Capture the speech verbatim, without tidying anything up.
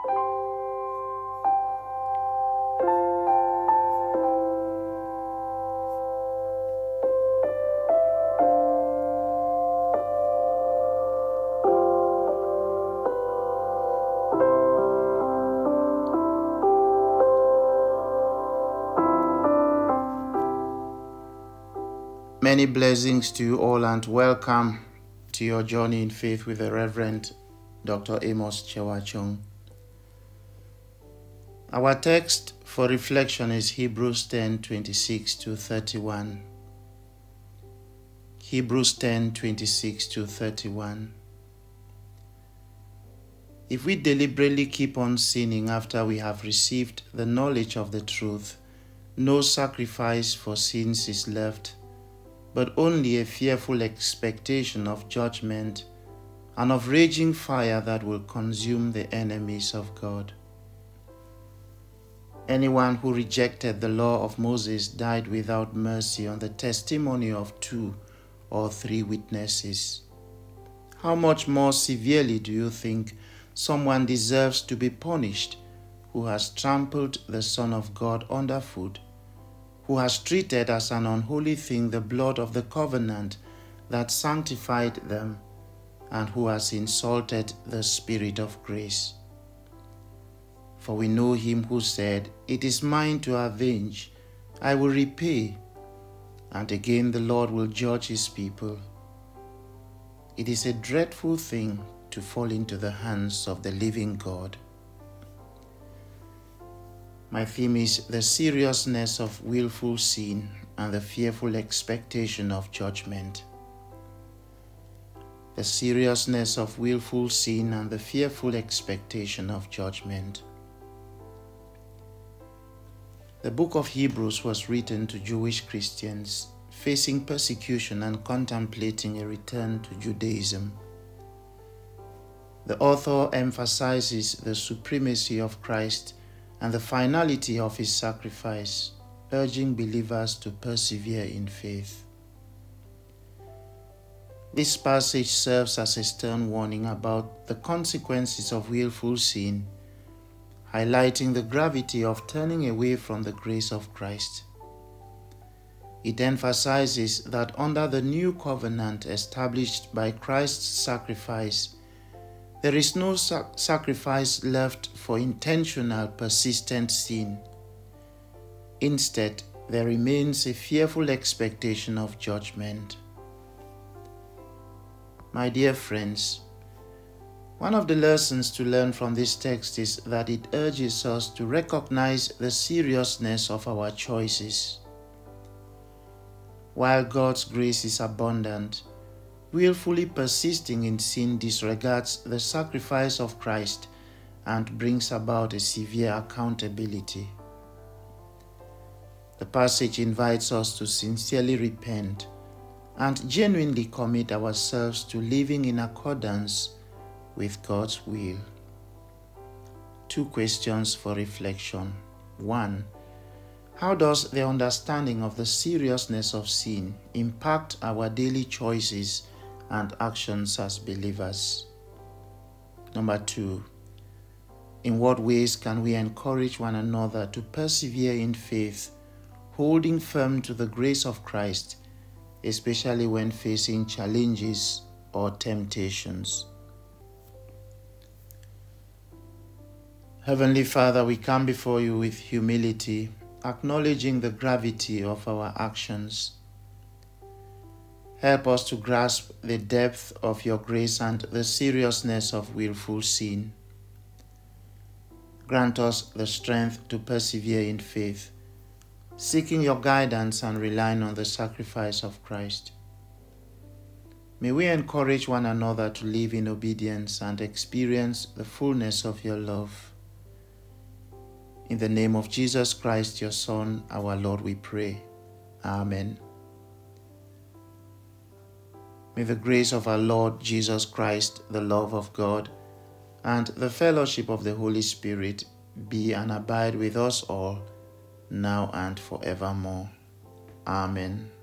Many blessings to you all and welcome to your journey in faith with the Reverend Doctor Amos Chewachong. Our text for reflection is Hebrews ten twenty-six to thirty-one. Hebrews ten twenty-six to thirty-one. If we deliberately keep on sinning after we have received the knowledge of the truth, no sacrifice for sins is left, but only a fearful expectation of judgment and of raging fire that will consume the enemies of God. Anyone who rejected the law of Moses died without mercy on the testimony of two or three witnesses. How much more severely do you think someone deserves to be punished who has trampled the Son of God underfoot, who has treated as an unholy thing the blood of the covenant that sanctified them, and who has insulted the Spirit of grace? For we know him who said, "It is mine to avenge, I will repay," and again the Lord will judge his people. It is a dreadful thing to fall into the hands of the living God. My theme is the seriousness of willful sin and the fearful expectation of judgment. The seriousness of willful sin and the fearful expectation of judgment. The book of Hebrews was written to Jewish Christians facing persecution and contemplating a return to Judaism. The author emphasizes the supremacy of Christ and the finality of his sacrifice, urging believers to persevere in faith. This passage serves as a stern warning about the consequences of willful sin, highlighting the gravity of turning away from the grace of Christ. It emphasizes that under the new covenant established by Christ's sacrifice, there is no sac- sacrifice left for intentional, persistent sin. Instead, there remains a fearful expectation of judgment. My dear friends, one of the lessons to learn from this text is that it urges us to recognize the seriousness of our choices. While God's grace is abundant, willfully persisting in sin disregards the sacrifice of Christ and brings about a severe accountability. The passage invites us to sincerely repent and genuinely commit ourselves to living in accordance with God's will. Two questions for reflection. One, how does the understanding of the seriousness of sin impact our daily choices and actions as believers? Number two, in what ways can we encourage one another to persevere in faith, holding firm to the grace of Christ, especially when facing challenges or temptations? Heavenly Father, we come before you with humility, acknowledging the gravity of our actions. Help us to grasp the depth of your grace and the seriousness of willful sin. Grant us the strength to persevere in faith, seeking your guidance and relying on the sacrifice of Christ. May we encourage one another to live in obedience and experience the fullness of your love. In the name of Jesus Christ, your Son, our Lord, we pray. Amen. May the grace of our Lord Jesus Christ, the love of God, and the fellowship of the Holy Spirit be and abide with us all, now and forevermore. Amen.